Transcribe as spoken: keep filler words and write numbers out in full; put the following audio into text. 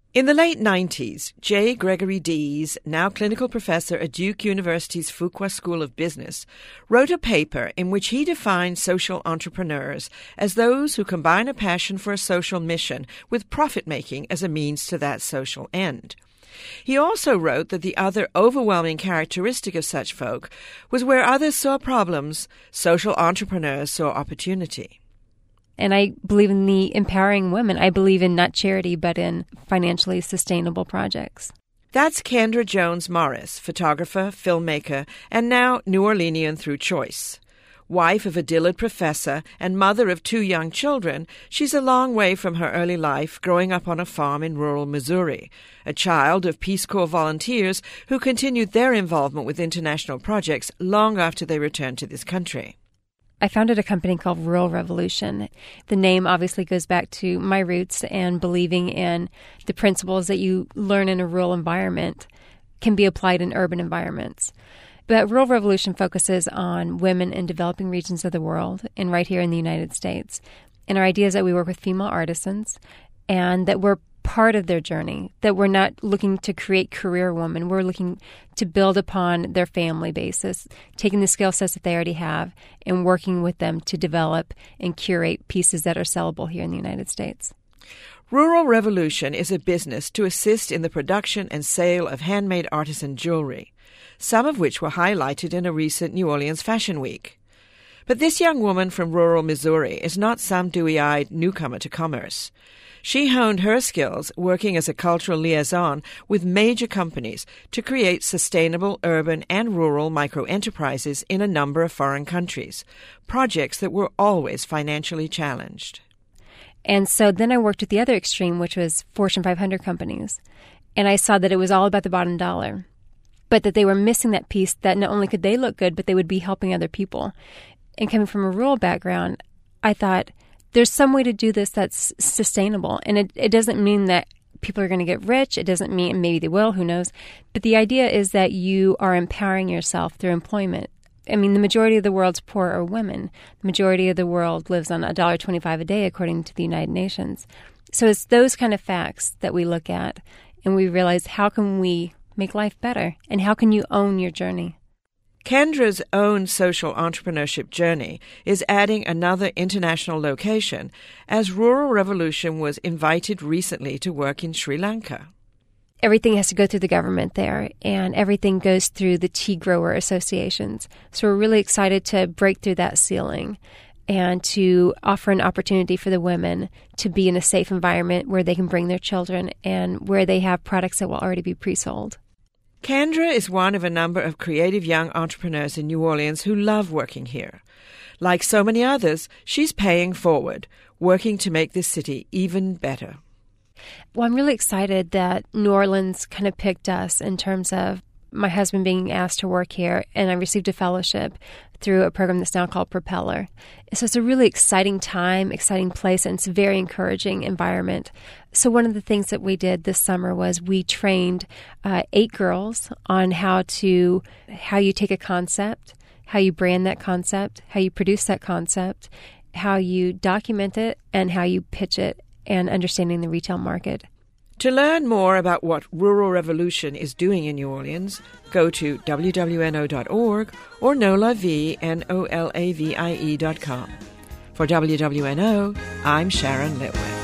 In the late nineties, J. Gregory Dees, now clinical professor at Duke University's Fuqua School of Business, wrote a paper in which he defined social entrepreneurs as those who combine a passion for a social mission with profit-making as a means to that social end. He also wrote that the other overwhelming characteristic of such folk was where others saw problems, social entrepreneurs saw opportunity. And I believe in the empowering women. I believe in not charity, but in financially sustainable projects. That's Kendra Jones Morris, photographer, filmmaker, and now New Orleanian through choice. Wife of a Dillard professor and mother of two young children, she's a long way from her early life growing up on a farm in rural Missouri, a child of Peace Corps volunteers who continued their involvement with international projects long after they returned to this country. I founded a company called Rural Revolution. The name obviously goes back to my roots and believing in the principles that you learn in a rural environment can be applied in urban environments. But Rural Revolution focuses on women in developing regions of the world and right here in the United States. And our idea is that we work with female artisans and that we're part of their journey, that we're not looking to create career women. We're looking to build upon their family basis, taking the skill sets that they already have and working with them to develop and curate pieces that are sellable here in the United States. Rural Revolution is a business to assist in the production and sale of handmade artisan jewelry, some of which were highlighted in a recent New Orleans Fashion Week. But this young woman from rural Missouri is not some dewy-eyed newcomer to commerce. She honed her skills working as a cultural liaison with major companies to create sustainable urban and rural microenterprises in a number of foreign countries, projects that were always financially challenged. And so then I worked at the other extreme, which was Fortune five hundred companies. And I saw that it was all about the bottom dollar, but that they were missing that piece that not only could they look good, but they would be helping other people. And coming from a rural background, I thought, there's some way to do this that's sustainable. And it, it doesn't mean that people are going to get rich. It doesn't mean, maybe they will, who knows. But the idea is that you are empowering yourself through employment. I mean, the majority of the world's poor are women. The majority of the world lives on one dollar twenty-five a day, according to the United Nations. So it's those kind of facts that we look at, and we realize, how can we make life better? And how can you own your journey? Kendra's own social entrepreneurship journey is adding another international location as Rural Revolution was invited recently to work in Sri Lanka. Everything has to go through the government there, and everything goes through the tea grower associations. So we're really excited to break through that ceiling and to offer an opportunity for the women to be in a safe environment where they can bring their children and where they have products that will already be pre-sold. Kendra is one of a number of creative young entrepreneurs in New Orleans who love working here. Like so many others, she's paying forward, working to make this city even better. Well, I'm really excited that New Orleans kind of picked us in terms of my husband being asked to work here, and I received a fellowship through a program that's now called Propeller. So it's a really exciting time, exciting place, and it's a very encouraging environment. So one of the things that we did this summer was we trained uh, eight girls on how to, how you take a concept, how you brand that concept, how you produce that concept, how you document it, and how you pitch it, and understanding the retail market. To learn more about what Rural Revolution is doing in New Orleans, go to w w n o dot org or nolavie, N O L A V I E dot com. For W W N O, I'm Sharon Litwin.